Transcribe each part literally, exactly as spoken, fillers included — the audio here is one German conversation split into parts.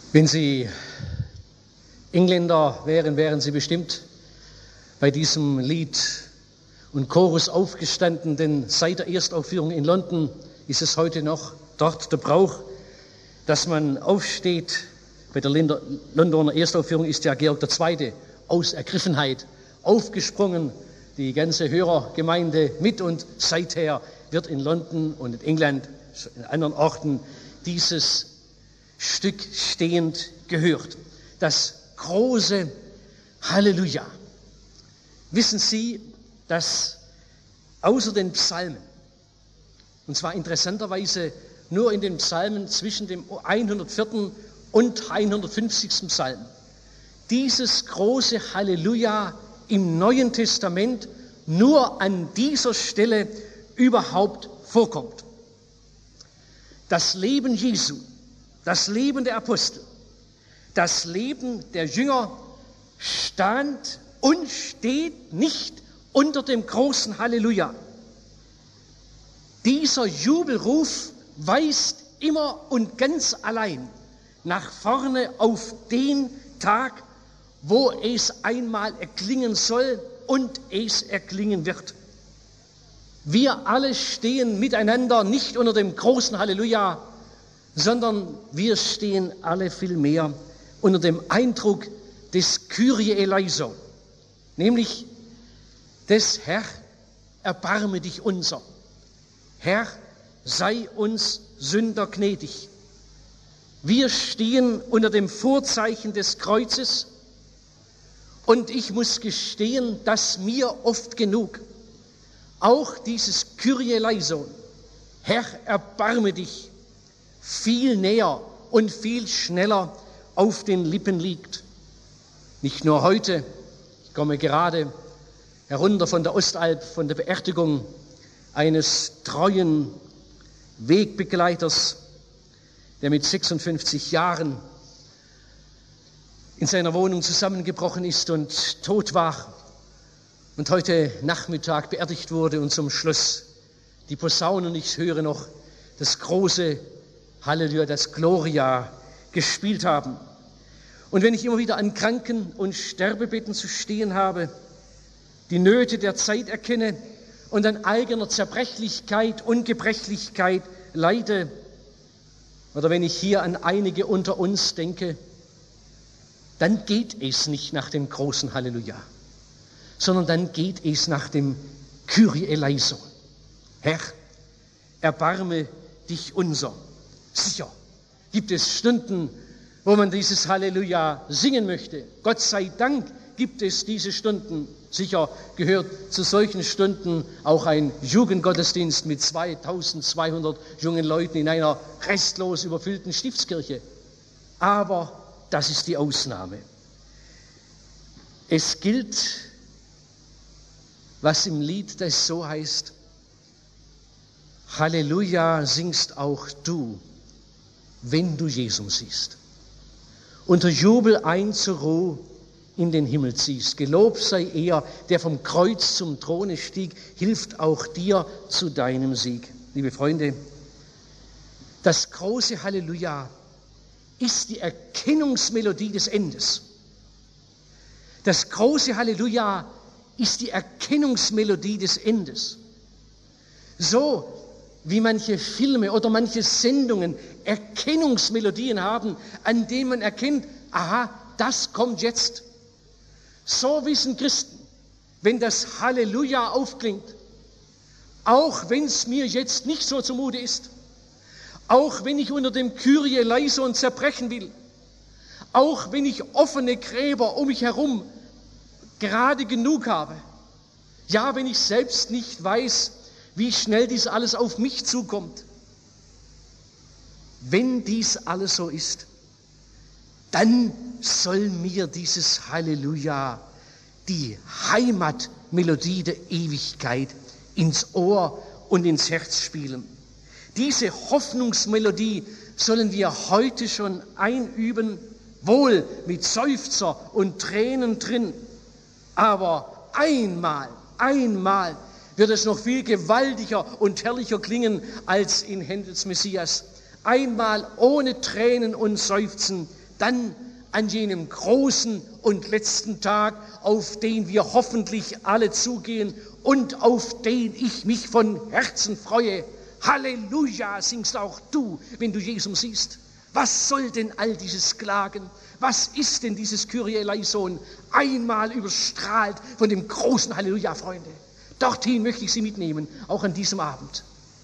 Wenn Sie Engländer wären, wären Sie bestimmt bei diesem Lied und Chorus aufgestanden, denn seit der Erstaufführung in London ist es heute noch dort der Brauch, dass man aufsteht. Bei der Londoner Erstaufführung ist ja Georg der Zweite aus Ergriffenheit aufgesprungen, die ganze Hörergemeinde mit, und seither wird in London und in England, in anderen Orten, dieses Stück stehend gehört. Das große Halleluja. Wissen Sie, dass außer den Psalmen, und zwar interessanterweise nur in den Psalmen zwischen dem hundertvierten und hundertfünfzigsten Psalm, dieses große Halleluja im Neuen Testament nur an dieser Stelle überhaupt vorkommt. Das Leben Jesu, das Leben der Apostel, das Leben der Jünger stand und steht nicht unter dem großen Halleluja. Dieser Jubelruf weist immer und ganz allein nach vorne auf den Tag, wo es einmal erklingen soll und es erklingen wird. Wir alle stehen miteinander nicht unter dem großen Halleluja, sondern wir stehen alle vielmehr unter dem Eindruck des Kyrie eleison, nämlich des Herr, erbarme dich unser. Herr, sei uns Sünder gnädig. Wir stehen unter dem Vorzeichen des Kreuzes, und ich muss gestehen, dass mir oft genug auch dieses Kyrie eleison, Herr, erbarme dich, viel näher und viel schneller auf den Lippen liegt. Nicht nur heute, ich komme gerade herunter von der Ostalb, von der Beerdigung eines treuen Wegbegleiters, der mit sechsundfünfzig Jahren in seiner Wohnung zusammengebrochen ist und tot war und heute Nachmittag beerdigt wurde und zum Schluss die Posaunen, ich höre noch das große Halleluja, das Gloria gespielt haben. Und wenn ich immer wieder an Kranken- und Sterbebetten zu stehen habe, die Nöte der Zeit erkenne und an eigener Zerbrechlichkeit und Gebrechlichkeit leide, oder wenn ich hier an einige unter uns denke, dann geht es nicht nach dem großen Halleluja, sondern dann geht es nach dem Kyrie eleison. Herr, erbarme dich unser. Sicher gibt es Stunden, wo man dieses Halleluja singen möchte. Gott sei Dank gibt es diese Stunden. Sicher gehört zu solchen Stunden auch ein Jugendgottesdienst mit zweitausendzweihundert jungen Leuten in einer restlos überfüllten Stiftskirche. Aber das ist die Ausnahme. Es gilt, was im Lied, das so heißt: Halleluja singst auch du, wenn du Jesus siehst. Unter Jubel ein zur Ruhe in den Himmel ziehst. Gelobt sei er, der vom Kreuz zum Throne stieg, hilft auch dir zu deinem Sieg. Liebe Freunde, das große Halleluja ist die Erkennungsmelodie des Endes. Das große Halleluja ist die Erkennungsmelodie des Endes. So wie manche Filme oder manche Sendungen Erkennungsmelodien haben, an denen man erkennt, aha, das kommt jetzt. So wissen Christen, wenn das Halleluja aufklingt, auch wenn es mir jetzt nicht so zumute ist, auch wenn ich unter dem Kyrie eleison zerbrechen will, auch wenn ich offene Gräber um mich herum gerade genug habe, ja, wenn ich selbst nicht weiß, wie schnell dies alles auf mich zukommt, wenn dies alles so ist, dann soll mir dieses Halleluja, die Heimatmelodie der Ewigkeit, ins Ohr und ins Herz spielen. Diese Hoffnungsmelodie sollen wir heute schon einüben, wohl mit Seufzer und Tränen drin. Aber einmal, einmal wird es noch viel gewaltiger und herrlicher klingen als in Händels Messias. Einmal ohne Tränen und Seufzen, dann an jenem großen und letzten Tag, auf den wir hoffentlich alle zugehen und auf den ich mich von Herzen freue. Halleluja, singst auch du, wenn du Jesus siehst. Was soll denn all dieses Klagen? Was ist denn dieses Kyrie eleison? Einmal überstrahlt von dem großen Halleluja, Freunde. Dorthin möchte ich Sie mitnehmen, auch an diesem Abend.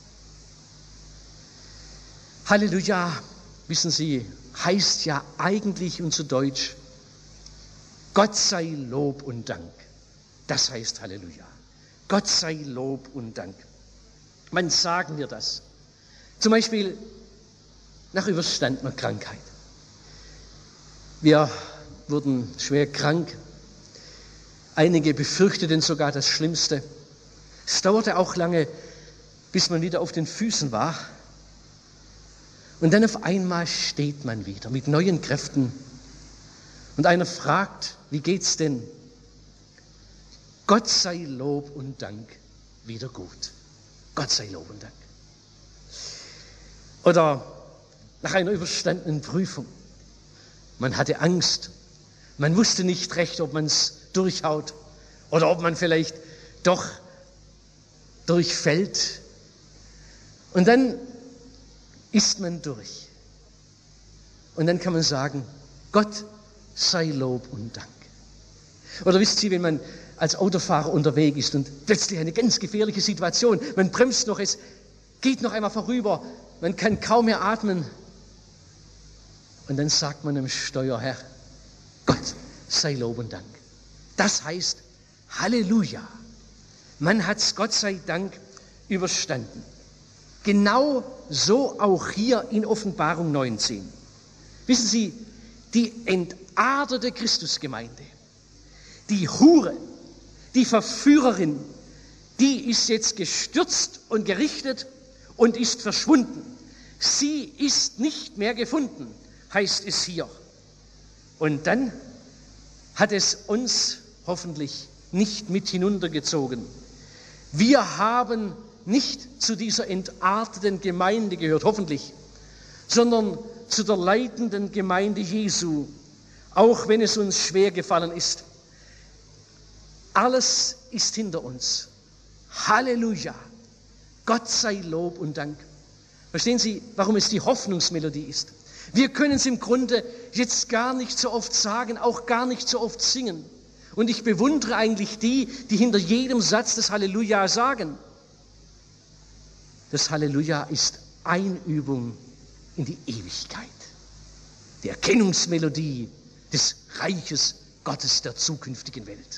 Halleluja, wissen Sie, heißt ja eigentlich und zu Deutsch, Gott sei Lob und Dank. Das heißt Halleluja. Gott sei Lob und Dank. Wann sagen wir das? Zum Beispiel nach überstandener Krankheit. Wir wurden schwer krank. Einige befürchteten sogar das Schlimmste. Es dauerte auch lange, bis man wieder auf den Füßen war. Und dann auf einmal steht man wieder mit neuen Kräften. Und einer fragt, wie geht's denn? Gott sei Lob und Dank, wieder gut. Gott sei Lob und Dank. Oder nach einer überstandenen Prüfung. Man hatte Angst. Man wusste nicht recht, ob man es durchhaut oder ob man vielleicht doch durchfällt. Und dann ist man durch. Und dann kann man sagen, Gott sei Lob und Dank. Oder wisst ihr, wenn man als Autofahrer unterwegs ist und plötzlich eine ganz gefährliche Situation, man bremst noch, es geht noch einmal vorüber, man kann kaum mehr atmen. Und dann sagt man dem Steuerherr, Gott sei Lob und Dank. Das heißt Halleluja. Man hat es Gott sei Dank überstanden. Genau so auch hier in Offenbarung neunzehn. Wissen Sie, die entartete Christusgemeinde, die Hure, die Verführerin, die ist jetzt gestürzt und gerichtet und ist verschwunden. Sie ist nicht mehr gefunden, heißt es hier. Und dann hat es uns hoffentlich nicht mit hinuntergezogen. Wir haben nicht zu dieser entarteten Gemeinde gehört, hoffentlich, sondern zu der leitenden Gemeinde Jesu, auch wenn es uns schwer gefallen ist. Alles ist hinter uns. Halleluja. Gott sei Lob und Dank. Verstehen Sie, warum es die Hoffnungsmelodie ist? Wir können es im Grunde jetzt gar nicht so oft sagen, auch gar nicht so oft singen. Und ich bewundere eigentlich die, die hinter jedem Satz das Halleluja sagen. Das Halleluja ist Einübung in die Ewigkeit. Die Erkennungsmelodie des Reiches Gottes der zukünftigen Welt.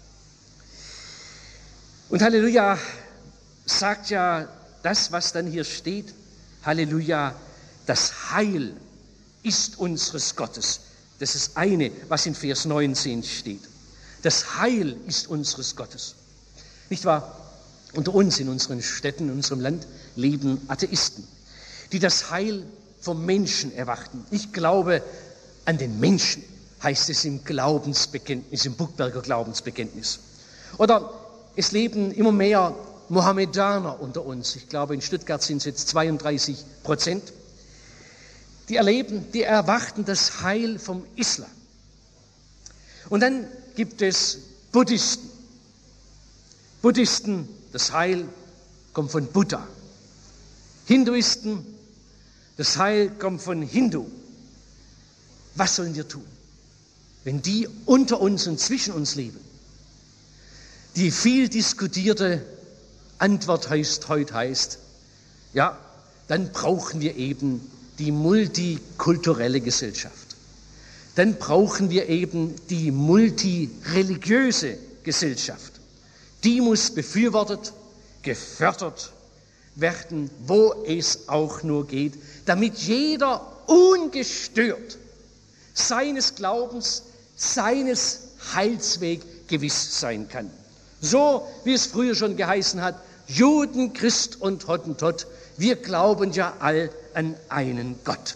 Und Halleluja sagt ja das, was dann hier steht. Halleluja, das Heil ist unseres Gottes. Das ist eine, was in Vers neunzehn steht. Das Heil ist unseres Gottes. Nicht wahr? Unter uns in unseren Städten, in unserem Land leben Atheisten, die das Heil vom Menschen erwarten. Ich glaube an den Menschen, heißt es im Glaubensbekenntnis, im Buckberger Glaubensbekenntnis. Oder es leben immer mehr Mohammedaner unter uns. Ich glaube, in Stuttgart sind es jetzt zweiunddreißig Prozent. Die erleben, die erwarten das Heil vom Islam. Und dann gibt es Buddhisten. Buddhisten, das Heil kommt von Buddha. Hinduisten, das Heil kommt von Hindu. Was sollen wir tun, wenn die unter uns und zwischen uns leben? Die viel diskutierte Antwort heißt, heute heißt, ja, dann brauchen wir eben die multikulturelle Gesellschaft. Dann brauchen wir eben die multireligiöse Gesellschaft. Die muss befürwortet, gefördert werden, wo es auch nur geht, damit jeder ungestört seines Glaubens, seines Heilsweg gewiss sein kann. So wie es früher schon geheißen hat, Juden, Christ und Hottentott, wir glauben ja all an einen Gott.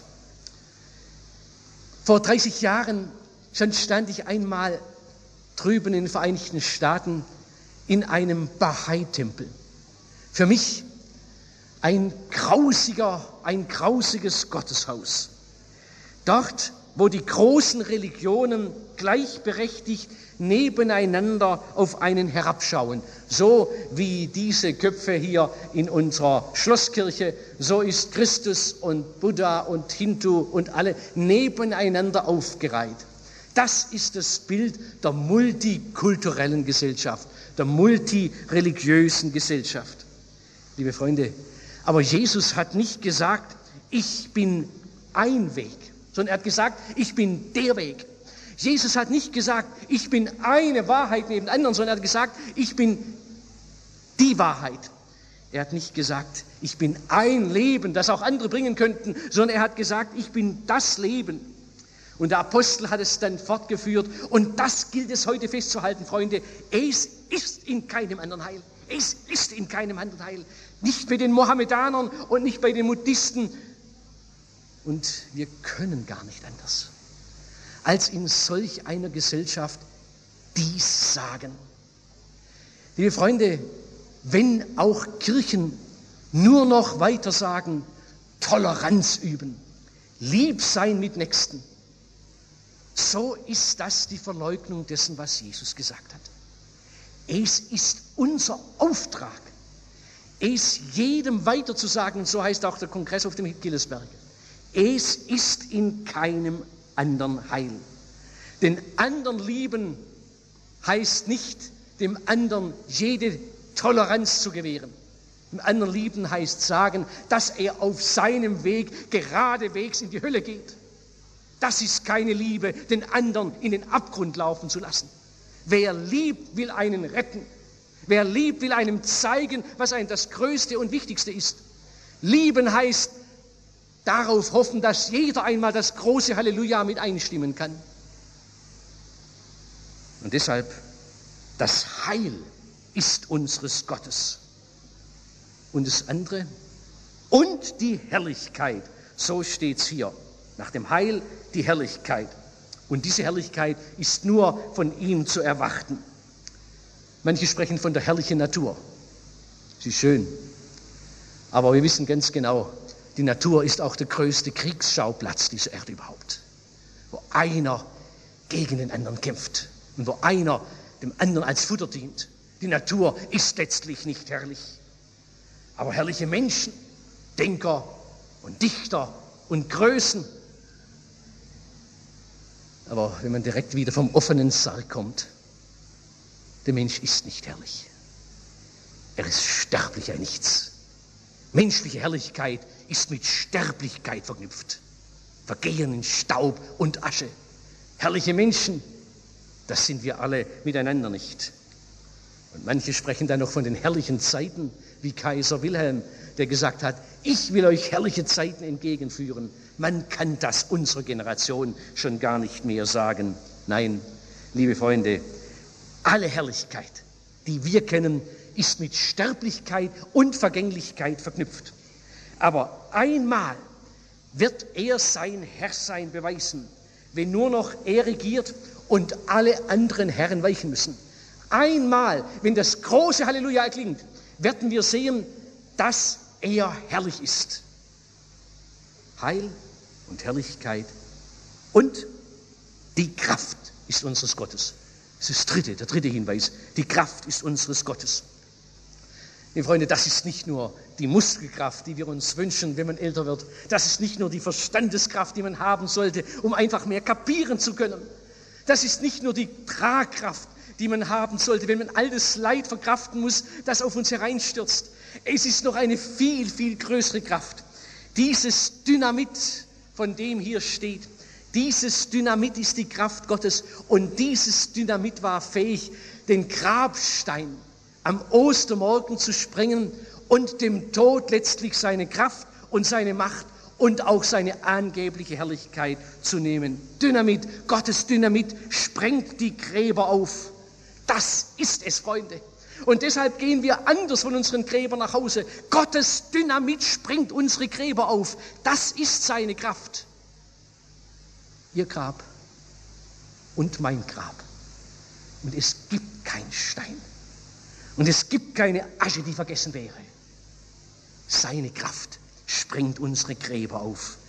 Vor dreißig Jahren schon stand ich einmal drüben in den Vereinigten Staaten in einem Bahai-Tempel. Für mich ein grausiger, ein grausiges Gotteshaus. Dort wo die großen Religionen gleichberechtigt nebeneinander auf einen herabschauen. So wie diese Köpfe hier in unserer Schlosskirche, so ist Christus und Buddha und Hindu und alle nebeneinander aufgereiht. Das ist das Bild der multikulturellen Gesellschaft, der multireligiösen Gesellschaft. Liebe Freunde, aber Jesus hat nicht gesagt, ich bin ein Weg, sondern er hat gesagt, ich bin der Weg. Jesus hat nicht gesagt, ich bin eine Wahrheit neben der anderen, sondern er hat gesagt, ich bin die Wahrheit. Er hat nicht gesagt, ich bin ein Leben, das auch andere bringen könnten, sondern er hat gesagt, ich bin das Leben. Und der Apostel hat es dann fortgeführt. Und das gilt es heute festzuhalten, Freunde. Es ist in keinem anderen Heil. Es ist in keinem anderen Heil. Nicht bei den Mohammedanern und nicht bei den Buddhisten. Und wir können gar nicht anders, als in solch einer Gesellschaft dies sagen. Liebe Freunde, wenn auch Kirchen nur noch weiter sagen, Toleranz üben, lieb sein mit Nächsten, so ist das die Verleugnung dessen, was Jesus gesagt hat. Es ist unser Auftrag, es jedem weiterzusagen, und so heißt auch der Kongress auf dem Hillesberg. Es ist in keinem anderen Heil. Den anderen lieben heißt nicht, dem anderen jede Toleranz zu gewähren. Dem anderen lieben heißt sagen, dass er auf seinem Weg geradewegs in die Hölle geht. Das ist keine Liebe, den anderen in den Abgrund laufen zu lassen. Wer liebt, will einen retten. Wer liebt, will einem zeigen, was einem das Größte und Wichtigste ist. Lieben heißt darauf hoffen, dass jeder einmal das große Halleluja mit einstimmen kann. Und deshalb, das Heil ist unseres Gottes. Und das andere, und die Herrlichkeit, so steht's hier. Nach dem Heil die Herrlichkeit. Und diese Herrlichkeit ist nur von ihm zu erwarten. Manche sprechen von der herrlichen Natur. Sie ist schön. Aber wir wissen ganz genau, die Natur ist auch der größte Kriegsschauplatz dieser Erde überhaupt. Wo einer gegen den anderen kämpft und wo einer dem anderen als Futter dient. Die Natur ist letztlich nicht herrlich. Aber herrliche Menschen, Denker und Dichter und Größen. Aber wenn man direkt wieder vom offenen Sarg kommt, der Mensch ist nicht herrlich. Er ist sterblich, ein Nichts. Menschliche Herrlichkeit ist mit Sterblichkeit verknüpft. Vergehen in Staub und Asche. Herrliche Menschen, das sind wir alle miteinander nicht. Und manche sprechen dann noch von den herrlichen Zeiten, wie Kaiser Wilhelm, der gesagt hat, ich will euch herrliche Zeiten entgegenführen. Man kann das unserer Generation schon gar nicht mehr sagen. Nein, liebe Freunde, alle Herrlichkeit, die wir kennen, ist mit Sterblichkeit und Vergänglichkeit verknüpft. Aber einmal wird er sein Herrsein beweisen, wenn nur noch er regiert und alle anderen Herren weichen müssen. Einmal, wenn das große Halleluja erklingt, werden wir sehen, dass er herrlich ist. Heil und Herrlichkeit und die Kraft ist unseres Gottes. Das ist das dritte, der dritte Hinweis. Die Kraft ist unseres Gottes. Liebe Freunde, das ist nicht nur die Muskelkraft, die wir uns wünschen, wenn man älter wird. Das ist nicht nur die Verstandeskraft, die man haben sollte, um einfach mehr kapieren zu können. Das ist nicht nur die Tragkraft, die man haben sollte, wenn man all das Leid verkraften muss, das auf uns hereinstürzt. Es ist noch eine viel, viel größere Kraft. Dieses Dynamit, von dem hier steht, dieses Dynamit ist die Kraft Gottes und dieses Dynamit war fähig, den Grabstein am Ostermorgen zu sprengen und dem Tod letztlich seine Kraft und seine Macht und auch seine angebliche Herrlichkeit zu nehmen. Dynamit, Gottes Dynamit sprengt die Gräber auf. Das ist es, Freunde. Und deshalb gehen wir anders von unseren Gräbern nach Hause. Gottes Dynamit sprengt unsere Gräber auf. Das ist seine Kraft. Ihr Grab und mein Grab. Und es gibt keinen Stein. Und es gibt keine Asche, die vergessen wäre. Seine Kraft sprengt unsere Gräber auf.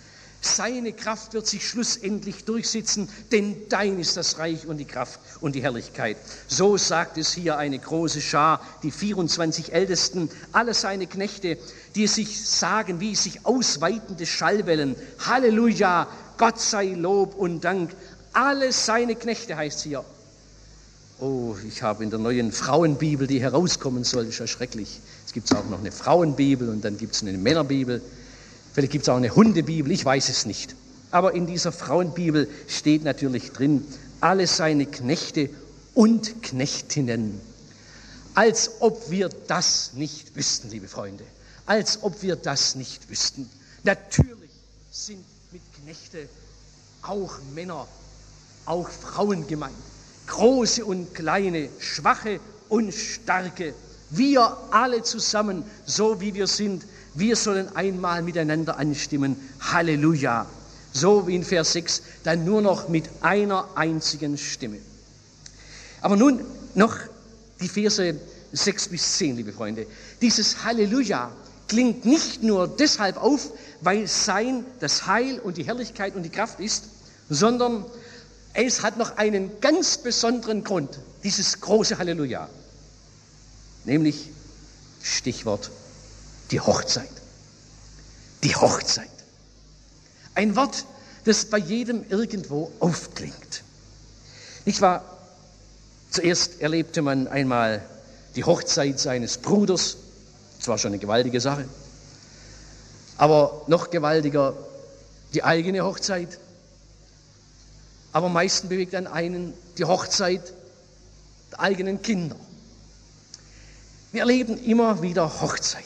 Seine Kraft wird sich schlussendlich durchsetzen, denn dein ist das Reich und die Kraft und die Herrlichkeit. So sagt es hier eine große Schar, die vierundzwanzig Ältesten, alle seine Knechte, die sich sagen, wie sich ausweitende Schallwellen. Halleluja, Gott sei Lob und Dank. Alle seine Knechte heißt es hier. Oh, ich habe in der neuen Frauenbibel, die herauskommen soll, ist ja schrecklich. Es gibt auch noch eine Frauenbibel und dann gibt es eine Männerbibel. Vielleicht gibt es auch eine Hundebibel, ich weiß es nicht. Aber in dieser Frauenbibel steht natürlich drin, alle seine Knechte und Knechtinnen. Als ob wir das nicht wüssten, liebe Freunde. Als ob wir das nicht wüssten. Natürlich sind mit Knechte auch Männer, auch Frauen gemeint. Große und kleine, schwache und starke. Wir alle zusammen, so wie wir sind, wir sollen einmal miteinander anstimmen. Halleluja. So wie in Vers sechs, dann nur noch mit einer einzigen Stimme. Aber nun noch die Verse sechs bis zehn, liebe Freunde. Dieses Halleluja klingt nicht nur deshalb auf, weil sein das Heil und die Herrlichkeit und die Kraft ist, sondern es hat noch einen ganz besonderen Grund, dieses große Halleluja. Nämlich Stichwort die Hochzeit. Die Hochzeit. Ein Wort, das bei jedem irgendwo aufklingt. Nicht wahr? Zuerst erlebte man einmal die Hochzeit seines Bruders. Das war schon eine gewaltige Sache. Aber noch gewaltiger die eigene Hochzeit. Aber am meisten bewegt an einen die Hochzeit der eigenen Kinder. Wir erleben immer wieder Hochzeiten.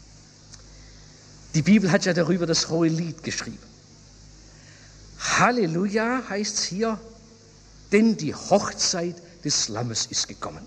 Die Bibel hat ja darüber das hohe Lied geschrieben. Halleluja heißt es hier, denn die Hochzeit des Lammes ist gekommen.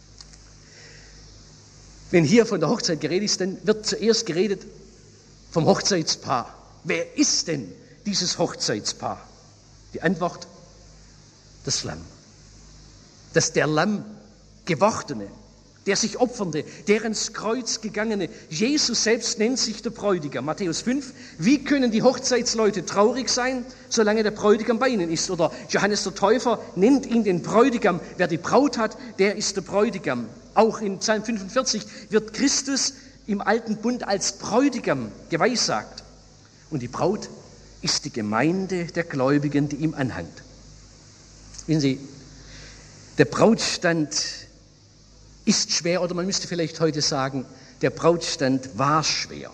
Wenn hier von der Hochzeit geredet ist, dann wird zuerst geredet vom Hochzeitspaar. Wer ist denn dieses Hochzeitspaar? Die Antwort, das Lamm. Das der Lamm gewordene, der sich opfernde, der ins Kreuz gegangene. Jesus selbst nennt sich der Bräutigam. Matthäus fünf. Wie können die Hochzeitsleute traurig sein, solange der Bräutigam bei ihnen ist? Oder Johannes der Täufer nennt ihn den Bräutigam. Wer die Braut hat, der ist der Bräutigam. Auch in Psalm fünfundvierzig wird Christus im alten Bund als Bräutigam geweissagt. Und die Braut ist die Gemeinde der Gläubigen, die ihm anhängt. Wissen Sie, der Brautstand ist schwer, oder man müsste vielleicht heute sagen, der Brautstand war schwer.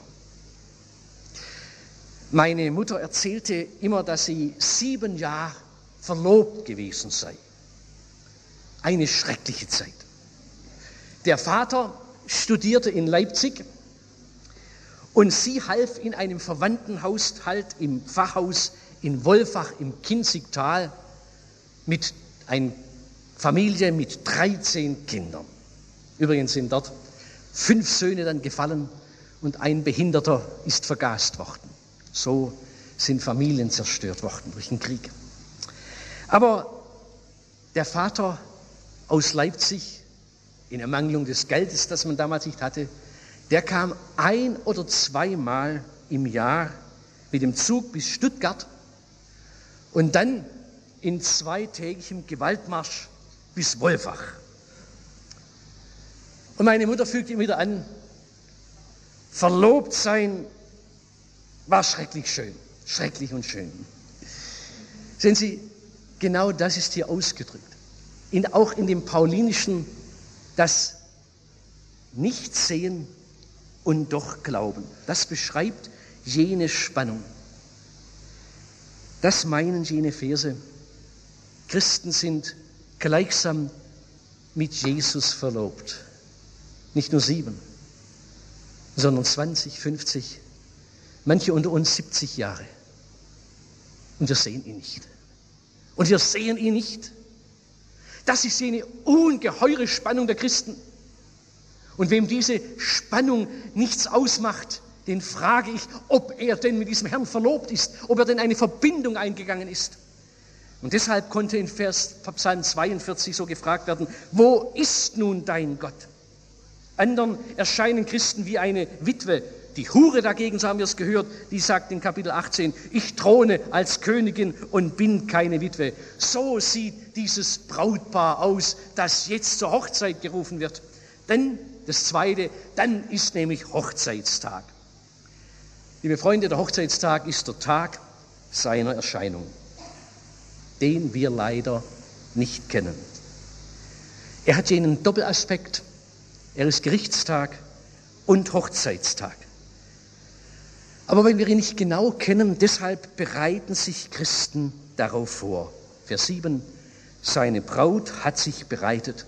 Meine Mutter erzählte immer, dass sie sieben Jahre verlobt gewesen sei. Eine schreckliche Zeit. Der Vater studierte in Leipzig und sie half in einem Verwandtenhaushalt im Pfarrhaus in Wolfach im Kinzigtal mit einer Familie mit dreizehn Kindern. Übrigens sind dort fünf Söhne dann gefallen und ein Behinderter ist vergast worden. So sind Familien zerstört worden durch den Krieg. Aber der Vater aus Leipzig, in Ermangelung des Geldes, das man damals nicht hatte, der kam ein- oder zweimal im Jahr mit dem Zug bis Stuttgart und dann in zweitägigem Gewaltmarsch bis Wolfach. Und meine Mutter fügte ihm wieder an, verlobt sein war schrecklich schön, schrecklich und schön. Sehen Sie, genau das ist hier ausgedrückt. In, auch in dem Paulinischen, das Nichtsehen und doch Glauben. Das beschreibt jene Spannung. Das meinen jene Verse. Christen sind gleichsam mit Jesus verlobt. Nicht nur sieben, sondern zwanzig, fünfzig, manche unter uns siebzig Jahre. Und wir sehen ihn nicht. Und wir sehen ihn nicht. Das ist eine ungeheure Spannung der Christen. Und wem diese Spannung nichts ausmacht, den frage ich, ob er denn mit diesem Herrn verlobt ist, ob er denn eine Verbindung eingegangen ist. Und deshalb konnte in Vers Psalm zweiundvierzig so gefragt werden, wo ist nun dein Gott? Anderen erscheinen Christen wie eine Witwe, Die Hure dagegen, so haben wir es gehört, die sagt in Kapitel achtzehn, ich throne als Königin und bin keine Witwe. So sieht dieses Brautpaar aus, das jetzt zur Hochzeit gerufen wird. Denn das Zweite, dann ist nämlich Hochzeitstag. Liebe Freunde, der Hochzeitstag ist der Tag seiner Erscheinung, den wir leider nicht kennen. Er hat jenen Doppelaspekt, er ist Gerichtstag und Hochzeitstag. Aber weil wir ihn nicht genau kennen, deshalb bereiten sich Christen darauf vor. Vers sieben, seine Braut hat sich bereitet.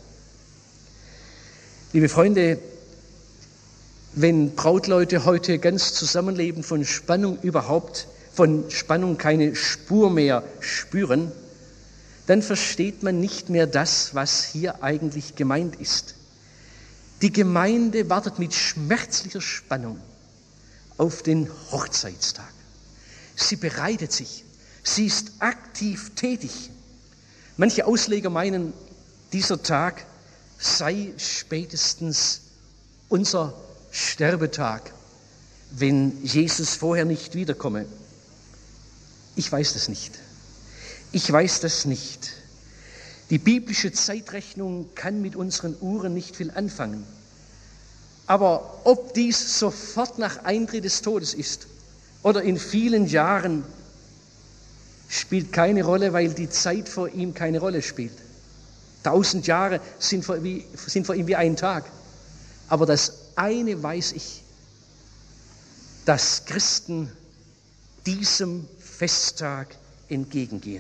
Liebe Freunde, wenn Brautleute heute ganz zusammenleben, von Spannung überhaupt, von Spannung keine Spur mehr spüren, dann versteht man nicht mehr das, was hier eigentlich gemeint ist. Die Gemeinde wartet mit schmerzlicher Spannung auf den Hochzeitstag. Sie bereitet sich, sie ist aktiv tätig. Manche Ausleger meinen, dieser Tag sei spätestens unser Sterbetag, wenn Jesus vorher nicht wiederkomme. Ich weiß das nicht. Ich weiß das nicht. Die biblische Zeitrechnung kann mit unseren Uhren nicht viel anfangen. Aber ob dies sofort nach Eintritt des Todes ist oder in vielen Jahren, spielt keine Rolle, weil die Zeit vor ihm keine Rolle spielt. Tausend Jahre sind vor, wie, sind vor ihm wie ein Tag. Aber das eine weiß ich, dass Christen diesem Festtag entgegengehen.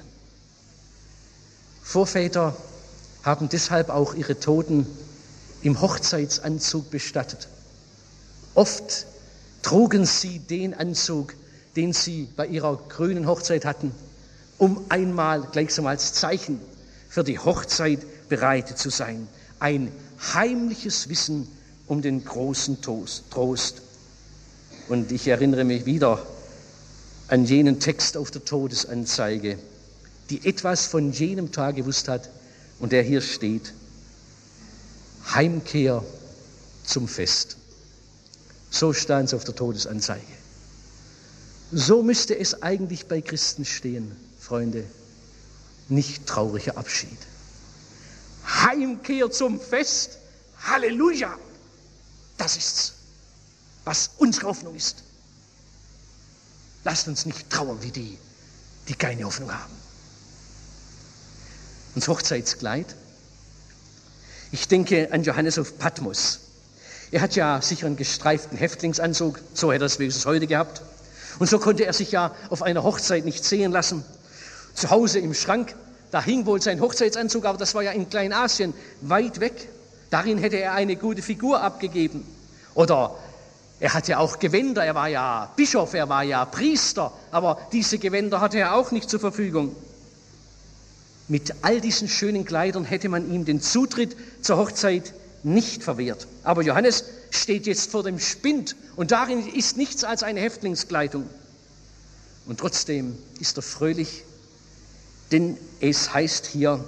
Vorväter haben deshalb auch ihre Toten im Hochzeitsanzug bestattet. Oft trugen sie den Anzug, den sie bei ihrer grünen Hochzeit hatten, um einmal gleichsam als Zeichen für die Hochzeit bereitet zu sein. Ein heimliches Wissen um den großen Trost. Und ich erinnere mich wieder an jenen Text auf der Todesanzeige, die etwas von jenem Tag gewusst hat und der hier steht: Heimkehr zum Fest. So stand es auf der Todesanzeige. So müsste es eigentlich bei Christen stehen, Freunde. Nicht trauriger Abschied. Heimkehr zum Fest. Halleluja! Das ist's, was unsere Hoffnung ist. Lasst uns nicht trauern wie die, die keine Hoffnung haben. Und das Hochzeitskleid. Ich denke an Johannes auf Patmos. Er hat ja sicher einen gestreiften Häftlingsanzug, so hätte er es wenigstens heute gehabt. Und so konnte er sich ja auf einer Hochzeit nicht sehen lassen. Zu Hause im Schrank, da hing wohl sein Hochzeitsanzug, aber das war ja in Kleinasien, weit weg. Darin hätte er eine gute Figur abgegeben. Oder er hatte auch Gewänder, er war ja Bischof, er war ja Priester, aber diese Gewänder hatte er auch nicht zur Verfügung. Mit all diesen schönen Kleidern hätte man ihm den Zutritt zur Hochzeit nicht verwehrt. Aber Johannes steht jetzt vor dem Spind und darin ist nichts als eine Häftlingskleidung. Und trotzdem ist er fröhlich, denn es heißt hier,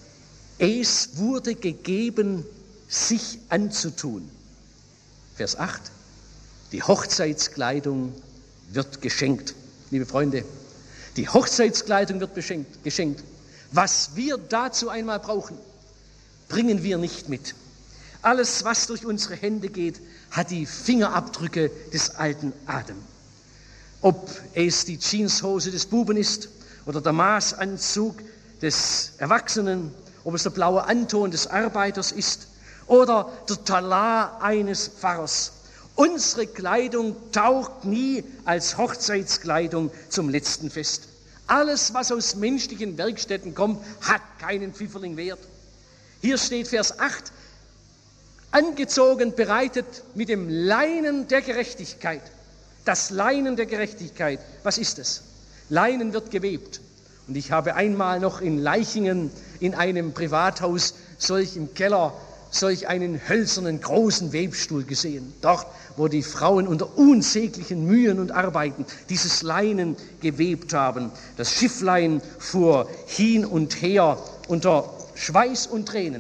es wurde gegeben, sich anzutun. Vers acht, die Hochzeitskleidung wird geschenkt. Liebe Freunde, die Hochzeitskleidung wird beschenkt, geschenkt. Was wir dazu einmal brauchen, bringen wir nicht mit. Alles, was durch unsere Hände geht, hat die Fingerabdrücke des alten Adam. Ob es die Jeanshose des Buben ist oder der Maßanzug des Erwachsenen, ob es der blaue Anton des Arbeiters ist oder der Talar eines Pfarrers. Unsere Kleidung taucht nie als Hochzeitskleidung zum letzten Fest. Alles, was aus menschlichen Werkstätten kommt, hat keinen Pfifferling wert. Hier steht Vers acht, angezogen, bereitet mit dem Leinen der Gerechtigkeit. Das Leinen der Gerechtigkeit, was ist es? Leinen wird gewebt. Und ich habe einmal noch in Leichingen in einem Privathaus solch im Keller solch einen hölzernen großen Webstuhl gesehen. Dort, wo die Frauen unter unsäglichen Mühen und Arbeiten dieses Leinen gewebt haben. Das Schifflein fuhr hin und her unter Schweiß und Tränen.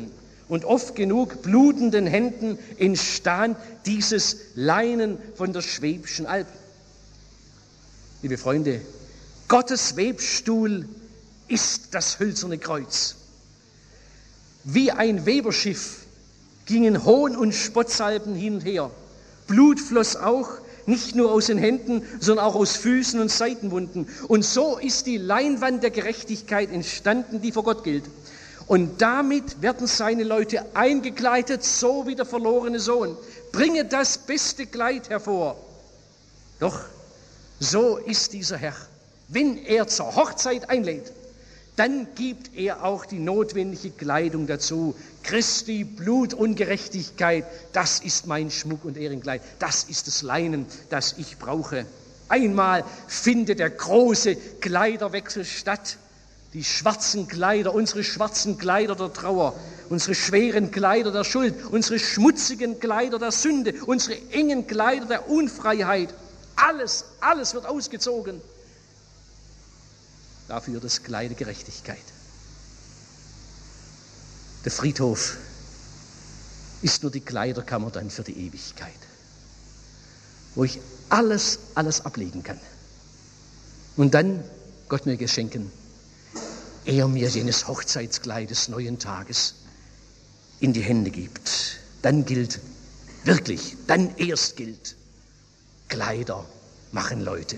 und oft genug blutenden Händen entstand dieses Leinen von der Schwäbischen Alb. Liebe Freunde, Gottes Webstuhl ist das hölzerne Kreuz. Wie ein Weberschiff gingen Hohn- und Spottsalben hin und her. Blut floss auch, nicht nur aus den Händen, sondern auch aus Füßen und Seitenwunden. Und so ist die Leinwand der Gerechtigkeit entstanden, die vor Gott gilt. Und damit werden seine Leute eingekleidet, so wie der verlorene Sohn. Bringe das beste Kleid hervor. Doch so ist dieser Herr. Wenn er zur Hochzeit einlädt, dann gibt er auch die notwendige Kleidung dazu. Christi Blut und Gerechtigkeit, das ist mein Schmuck und Ehrenkleid. Das ist das Leinen, das ich brauche. Einmal findet der große Kleiderwechsel statt. Die schwarzen Kleider, unsere schwarzen Kleider der Trauer, unsere schweren Kleider der Schuld, unsere schmutzigen Kleider der Sünde, unsere engen Kleider der Unfreiheit. Alles, alles wird ausgezogen. Dafür das Kleid der Gerechtigkeit. Der Friedhof ist nur die Kleiderkammer dann für die Ewigkeit, wo ich alles, alles ablegen kann. Und dann Gott mir geschenken, er mir jenes Hochzeitskleid des neuen Tages in die Hände gibt. Dann gilt, wirklich, dann erst gilt, Kleider machen Leute.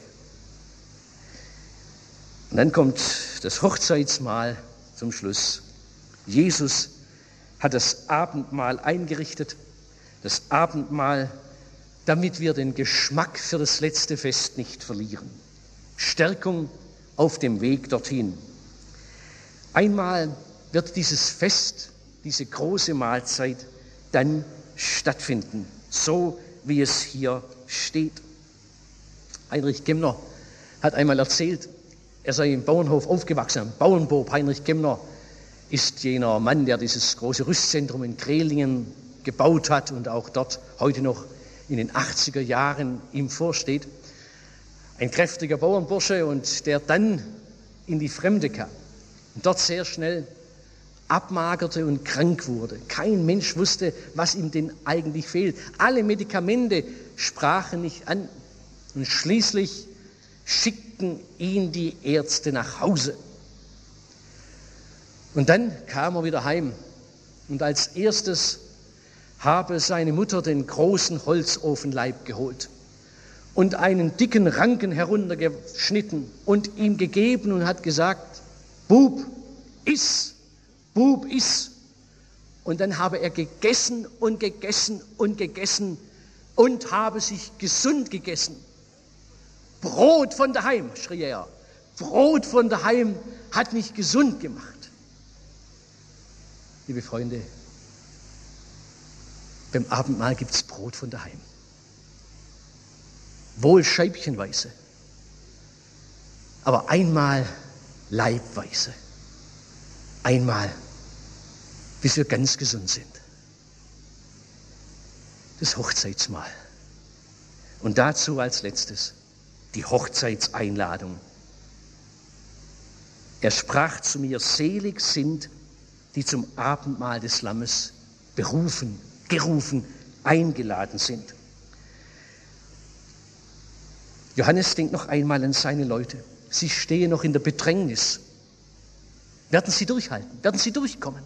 Und dann kommt das Hochzeitsmahl zum Schluss. Jesus hat das Abendmahl eingerichtet, das Abendmahl, damit wir den Geschmack für das letzte Fest nicht verlieren. Stärkung auf dem Weg dorthin. Einmal wird dieses Fest, diese große Mahlzeit dann stattfinden, so wie es hier steht. Heinrich Gemmner hat einmal erzählt, er sei im Bauernhof aufgewachsen. Bauernbub Heinrich Gemmner ist jener Mann, der dieses große Rüstzentrum in Krehlingen gebaut hat und auch dort heute noch in den achtziger Jahren ihm vorsteht. Ein kräftiger Bauernbursche und der dann in die Fremde kam und dort sehr schnell abmagerte und krank wurde. Kein Mensch wusste, was ihm denn eigentlich fehlt. Alle Medikamente sprachen nicht an und schließlich schickten ihn die Ärzte nach Hause. Und dann kam er wieder heim und als erstes habe seine Mutter den großen Holzofenleib geholt und einen dicken Ranken heruntergeschnitten und ihm gegeben und hat gesagt, Bub, iss, Bub, iss. Und dann habe er gegessen und gegessen und gegessen und habe sich gesund gegessen. Brot von daheim, schrie er. Brot von daheim hat mich gesund gemacht. Liebe Freunde, beim Abendmahl gibt es Brot von daheim. Wohl scheibchenweise, aber einmal leibweise. Einmal, bis wir ganz gesund sind. Das Hochzeitsmahl. Und dazu als letztes die Hochzeitseinladung. Er sprach zu mir, selig sind, die zum Abendmahl des Lammes berufen, gerufen, eingeladen sind. Johannes denkt noch einmal an seine Leute. Sie stehen noch in der Bedrängnis. Werden sie durchhalten? Werden sie durchkommen?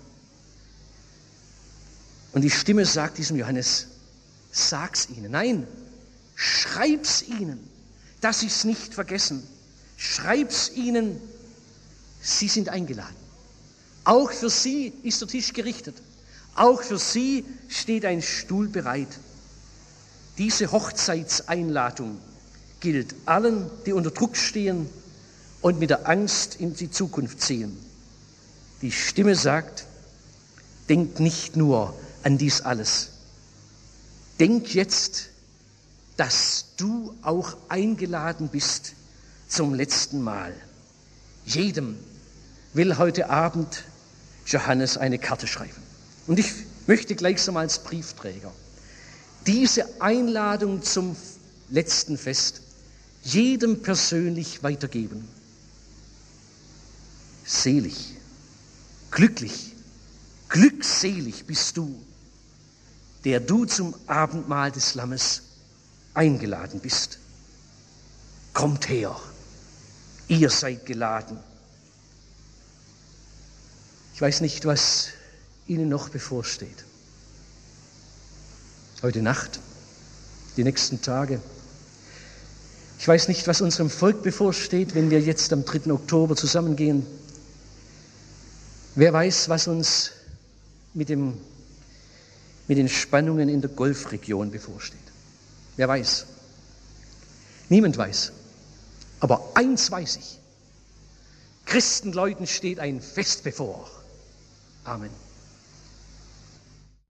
Und die Stimme sagt diesem Johannes, sag's ihnen. Nein, schreib's ihnen, dass sie es nicht vergessen. Schreib's ihnen, sie sind eingeladen. Auch für sie ist der Tisch gerichtet. Auch für sie steht ein Stuhl bereit. Diese Hochzeitseinladung gilt allen, die unter Druck stehen und mit der Angst in die Zukunft sehen. Die Stimme sagt, denk nicht nur an dies alles. Denk jetzt, dass du auch eingeladen bist zum letzten Mal. Jedem will heute Abend Johannes eine Karte schreiben. Und ich möchte gleichsam als Briefträger diese Einladung zum letzten Fest jedem persönlich weitergeben. Selig, glücklich Glückselig bist du, der du zum Abendmahl des Lammes eingeladen bist. Kommt her, ihr seid geladen. Ich weiß nicht, was Ihnen noch bevorsteht. Heute Nacht, die nächsten Tage. Ich weiß nicht, was unserem Volk bevorsteht, wenn wir jetzt am dritten Oktober zusammengehen. Wer weiß, was uns mit, dem, mit den Spannungen in der Golfregion bevorsteht. Wer weiß? Niemand weiß. Aber eins weiß ich. Christenleuten steht ein Fest bevor. Amen.